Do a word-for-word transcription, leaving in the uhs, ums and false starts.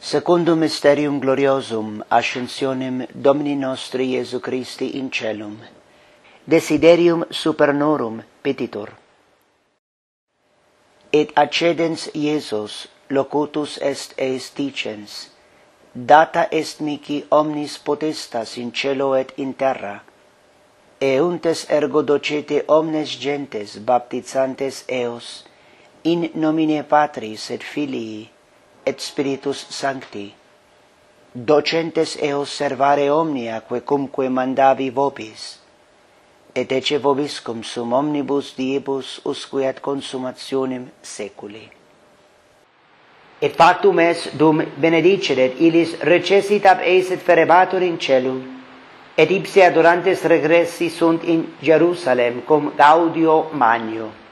Secundum mysterium gloriosum ascensionem Domini nostri Iesu Christi in celum, desiderium supernorum petitur. Et accedens Iesus locutus est eis dicens, data est mihi omnis potestas in cielo et in terra, euntes ergo docete omnes gentes baptizantes eos, in nomine Patris et Filii et Spiritus Sancti, docentes eos servare omnia quecumque mandavi vobis, et ecce vobiscum sum omnibus diebus usque ad consummationem saeculi. Et factum est, dum benediceret illis recessit ab eis et ferebatur in celum, et ipse adorantes regressi sunt in Jerusalem cum gaudio magno.